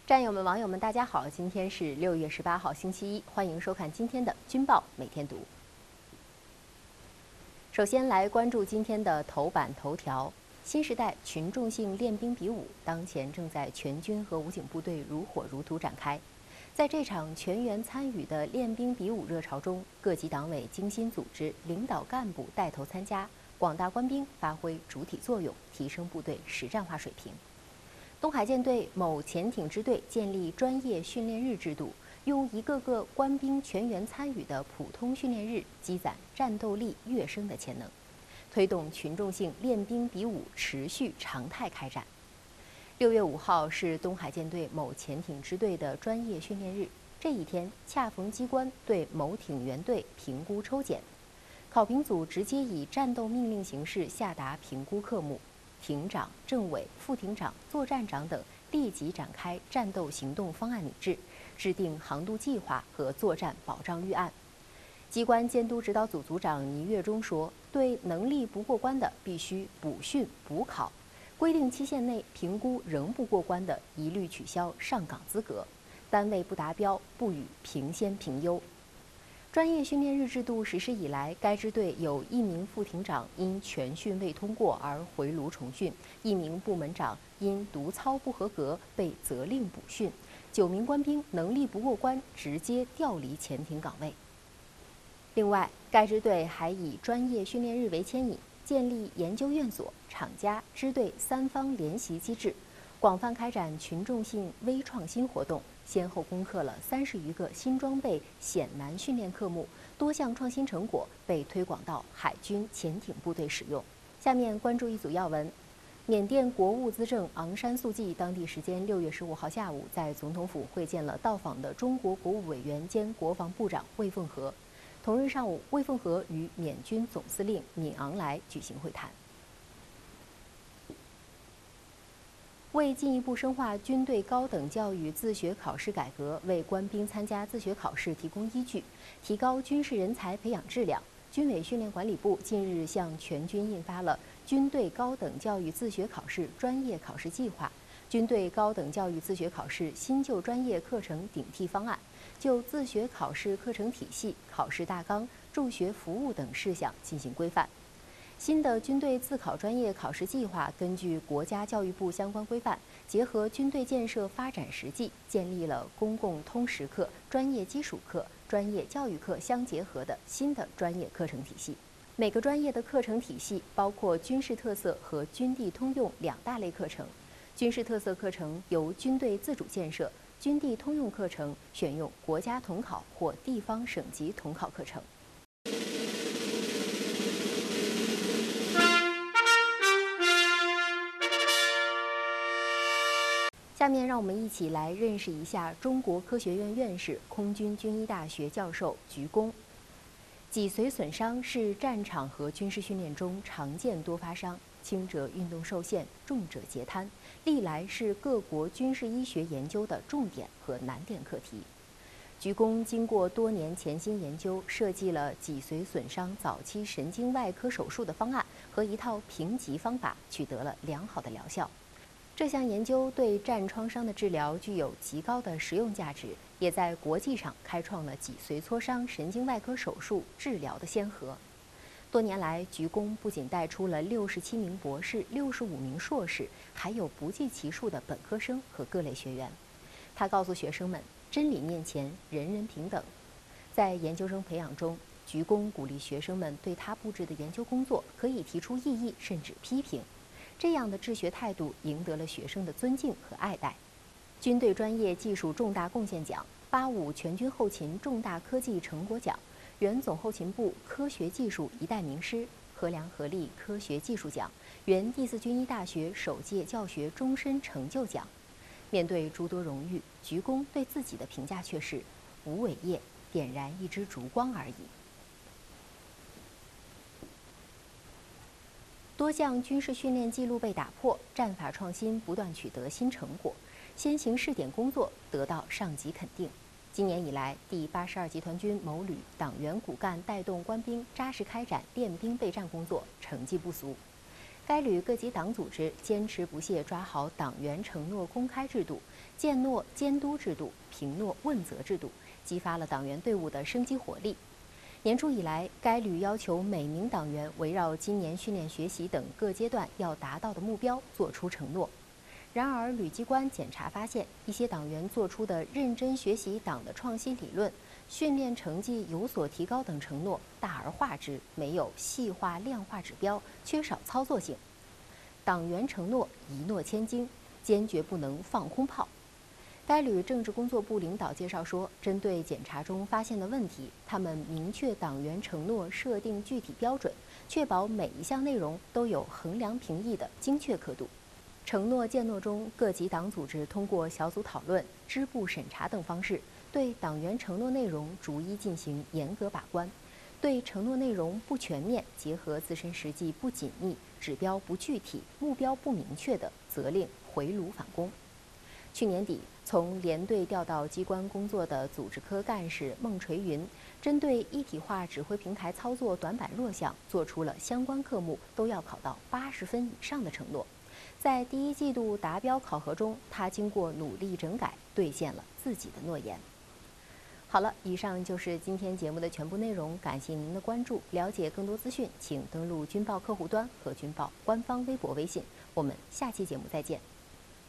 战友们、网友们，大家好！今天是6月18号，星期一，欢迎收看今天的《军报每天读》。首先来关注今天的头版头条：新时代群众性练兵比武，当前正在全军和武警部队如火如荼展开。在这场全员参与的练兵比武热潮中，各级党委精心组织，领导干部带头参加，广大官兵发挥主体作用，提升部队实战化水平。东海舰队某潜艇支队建立专业训练日制度，用一个个官兵全员参与的普通训练日，积攒战斗力跃升的潜能，推动群众性练兵比武持续常态开展。6月5号是东海舰队某潜艇支队的专业训练日，这一天恰逢机关对某艇员队评估抽检，考评组直接以战斗命令形式下达评估科目。艇长、政委、副艇长、作战长等立即展开战斗行动方案拟制，制定航渡计划和作战保障预案。机关监督指导组组长倪月中说，对能力不过关的必须补训补考，规定期限内评估仍不过关的，一律取消上岗资格，单位不达标不予评先评优。专业训练日制度实施以来，该支队有1名副艇长因全训未通过而回炉重训，1名部门长因督操不合格被责令补训，9名官兵能力不过关，直接调离潜艇岗位。另外，该支队还以专业训练日为牵引，建立研究院所、厂家、支队3方联席机制，广泛开展群众性微创新活动，先后攻克了30余个新装备险难训练科目，多项创新成果被推广到海军潜艇部队使用。下面关注一组要闻。缅甸国务资政昂山素季当地时间6月15号下午在总统府会见了到访的中国国务委员兼国防部长魏凤和。同日上午，魏凤和与缅军总司令敏昂莱举行会谈。为进一步深化军队高等教育自学考试改革，为官兵参加自学考试提供依据，提高军事人才培养质量，军委训练管理部近日向全军印发了《军队高等教育自学考试专业考试计划》、《军队高等教育自学考试新旧专业课程顶替方案》，就自学考试课程体系、考试大纲、助学服务等事项进行规范。新的军队自考专业考试计划根据国家教育部相关规范，结合军队建设发展实际，建立了公共通识课、专业基础课、专业教育课相结合的新的专业课程体系。每个专业的课程体系包括军事特色和军地通用2大类课程。军事特色课程由军队自主建设，军地通用课程选用国家统考或地方省级统考课程。下面让我们一起来认识一下中国科学院院士、空军军医大学教授鞠躬。脊髓损伤是战场和军事训练中常见多发伤，轻者运动受限，重者截瘫，历来是各国军事医学研究的重点和难点课题。鞠躬经过多年潜心研究，设计了脊髓损伤早期神经外科手术的方案和一套评级方法，取得了良好的疗效。这项研究对战创伤的治疗具有极高的实用价值，也在国际上开创了脊髓挫伤神经外科手术治疗的先河。多年来，鞠躬不仅带出了67名博士、65名硕士，还有不计其数的本科生和各类学员。他告诉学生们，真理面前人人平等。在研究生培养中，鞠躬鼓励学生们对他布置的研究工作可以提出异议甚至批评。这样的治学态度赢得了学生的尊敬和爱戴。军队专业技术重大贡献奖、85全军后勤重大科技成果奖、原总后勤部科学技术一代名师、河梁合力科学技术奖、原第4军医大学首届教学终身成就奖。面对诸多荣誉，鞠躬对自己的评价却是无伟业，点燃一支烛光而已。多项军事训练记录被打破，战法创新不断取得新成果，先行试点工作得到上级肯定。今年以来，第82集团军某旅党员骨干带动官兵扎实开展练兵备战工作，成绩不俗。 该旅各级党组织坚持不懈抓好党员承诺公开制度、践诺监督制度、评诺问责制度，激发了党员队伍的生机活力。年初以来，该旅要求每名党员围绕今年训练学习等各阶段要达到的目标作出承诺。然而，旅机关检查发现，一些党员做出的认真学习党的创新理论、训练成绩有所提高等承诺大而化之，没有细化量化指标，缺少操作性。党员承诺一诺千金，坚决不能放空炮。该旅政治工作部领导介绍说，针对检查中发现的问题，他们明确党员承诺设定具体标准，确保每一项内容都有衡量评议的精确刻度。承诺践诺中，各级党组织通过小组讨论、支部审查等方式，对党员承诺内容逐一进行严格把关。对承诺内容不全面、结合自身实际不紧密、指标不具体、目标不明确的，责令回炉返工。去年底，从连队调到机关工作的组织科干事孟垂云，针对一体化指挥平台操作短板弱项，做出了相关科目都要考到80分以上的承诺。在第1季度达标考核中，他经过努力整改，兑现了自己的诺言。好了，以上就是今天节目的全部内容，感谢您的关注。了解更多资讯，请登录军报客户端和军报官方微博、微信。我们下期节目再见。